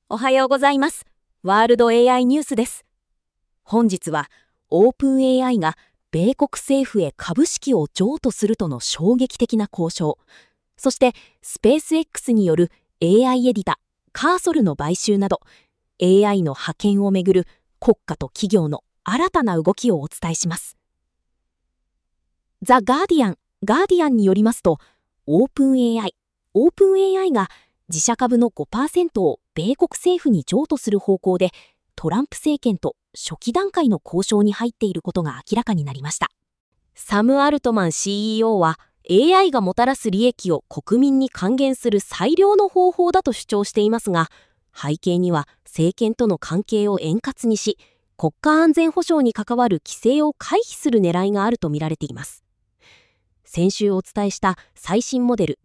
おはようございます。ワールド AI ニュースです。本日は、オープン AI が米国政府へ株式を譲渡するとの衝撃的な交渉、そしてスペース X による AI エディタ、カーソルの買収など、AI の覇権をめぐる国家と企業の新たな動きをお伝えします。ザ・ガーディアンによりますと、オープン AI が自社株の 5% を米国政府に譲渡する方向でトランプ政権と初期段階の交渉に入っていることが明らかになりました。サム・アルトマン CEO は AI がもたらす利益を国民に還元する最良の方法だと主張していますが、背景には政権との関係を円滑にし、国家安全保障に関わる規制を回避する狙いがあるとみられています。先週お伝えした最新モデル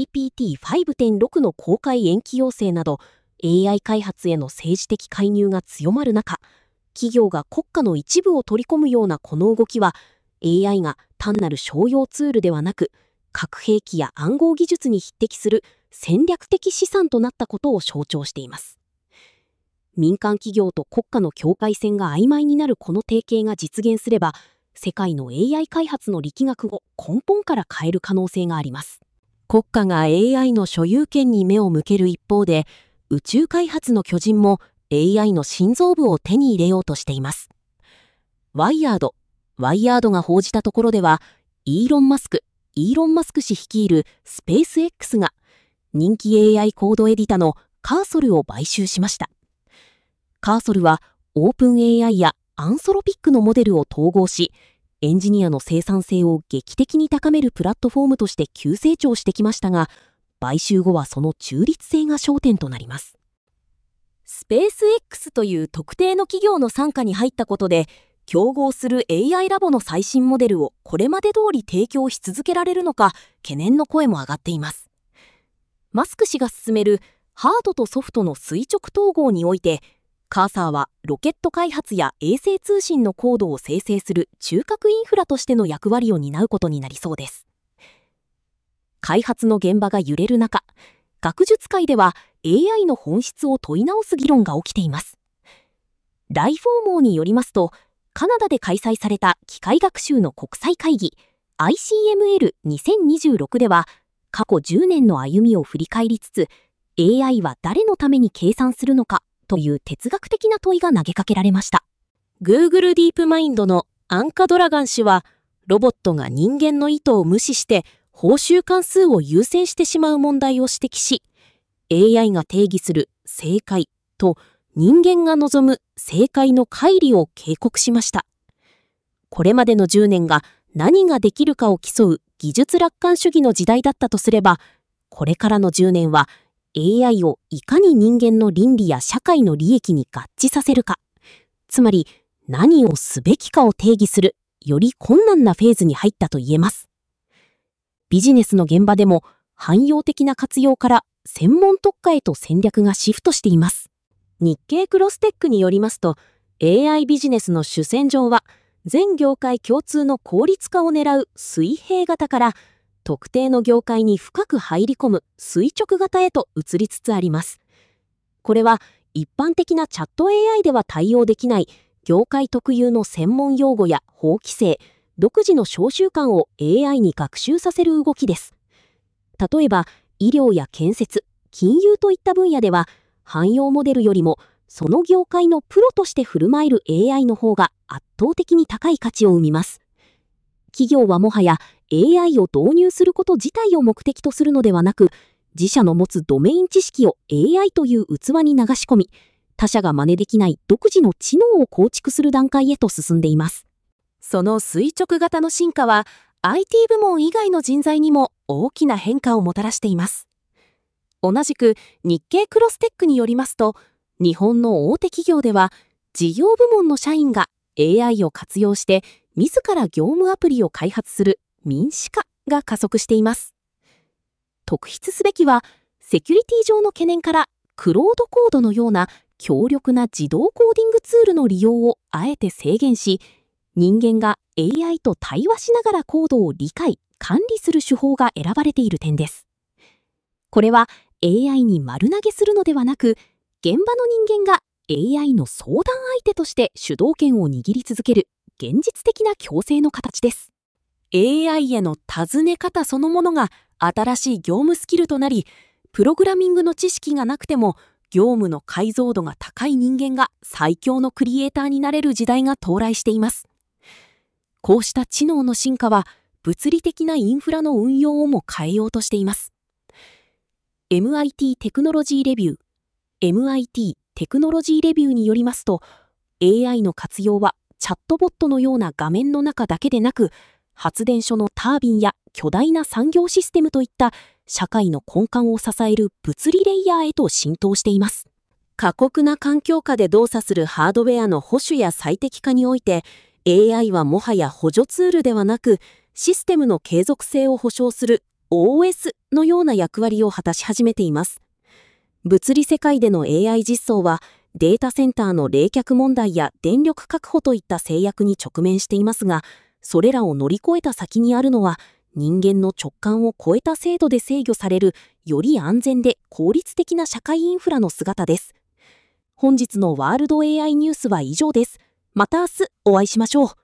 GPT-5.6 の公開延期要請など AI 開発への政治的介入が強まる中、企業が国家の一部を取り込むようなこの動きは AI が単なる商用ツールではなく、核兵器や暗号技術に匹敵する戦略的資産となったことを象徴しています。民間企業と国家の境界線が曖昧になるこの提携が実現すれば、世界の AI 開発の力学を根本から変える可能性があります。国家が AI の所有権に目を向ける一方で、宇宙開発の巨人も AI の心臓部を手に入れようとしています。ワイヤードが報じたところでは、イーロン・マスク氏率いるスペース X が人気 AI コードエディタのカーソルを買収しました。カーソルはオープン AI やアンソロピックのモデルを統合し、エンジニアの生産性を劇的に高めるプラットフォームとして急成長してきましたが、買収後はその中立性が焦点となります。スペース X という特定の企業の傘下に入ったことで、競合する AI ラボの最新モデルをこれまで通り提供し続けられるのか、懸念の声も上がっています。マスク氏が進めるハードとソフトの垂直統合において、カーサーはロケット開発や衛星通信のコードを生成する中核インフラとしての役割を担うことになりそうです。開発の現場が揺れる中、学術界では AI の本質を問い直す議論が起きています。ライフォーモーによりますと、カナダで開催された機械学習の国際会議 ICML2026 では、過去10年の歩みを振り返りつつ、AI は誰のために計算するのかという哲学的な問いが投げかけられました。Google ディープマインドのアンカ・ドラガン氏は、ロボットが人間の意図を無視して報酬関数を優先してしまう問題を指摘し、AI が定義する正解と人間が望む正解の乖離を警告しました。これまでの10年が何ができるかを競う技術楽観主義の時代だったとすれば、これからの10年はAI をいかに人間の倫理や社会の利益に合致させるか、つまり何をすべきかを定義するより困難なフェーズに入ったと言えます。ビジネスの現場でも汎用的な活用から専門特化へと戦略がシフトしています。日経クロステックによりますと、AI ビジネスの主戦場は全業界共通の効率化を狙う水平型から特定の業界に深く入り込む垂直型へと移りつつあります。これは一般的なチャット AI では対応できない業界特有の専門用語や法規制、独自の召集感を AI に学習させる動きです。例えば医療や建設、金融といった分野では汎用モデルよりもその業界のプロとして振る舞える AI の方が圧倒的に高い価値を生みます。企業はもはやAI を導入すること自体を目的とするのではなく、自社の持つドメイン知識を AI という器に流し込み、他社が真似できない独自の知能を構築する段階へと進んでいます。その垂直型の進化は IT 部門以外の人材にも大きな変化をもたらしています。同じく日経クロステックによりますと、日本の大手企業では事業部門の社員が AI を活用して自ら業務アプリを開発する民主化が加速しています。特筆すべきは、セキュリティ上の懸念からクロードコードのような強力な自動コーディングツールの利用をあえて制限し、人間が AI と対話しながらコードを理解、管理する手法が選ばれている点です。これは AI に丸投げするのではなく、 現場の人間が AI の相談相手として主導権を握り続ける現実的な共生の形です。AI への尋ね方そのものが新しい業務スキルとなり、プログラミングの知識がなくても業務の解像度が高い人間が最強のクリエイターになれる時代が到来しています。こうした知能の進化は物理的なインフラの運用をも変えようとしています。MIT テクノロジーレビューによりますと、AI の活用はチャットボットのような画面の中だけでなく、発電所のタービンや巨大な産業システムといった社会の根幹を支える物理レイヤーへと浸透しています。過酷な環境下で動作するハードウェアの保守や最適化において、AI はもはや補助ツールではなく、システムの継続性を保証する OS のような役割を果たし始めています。物理世界での AI 実装は、データセンターの冷却問題や電力確保といった制約に直面していますが、それらを乗り越えた先にあるのは、人間の直感を超えた精度で制御される、より安全で効率的な社会インフラの姿です。本日のワールド AI ニュースは以上です。また明日お会いしましょう。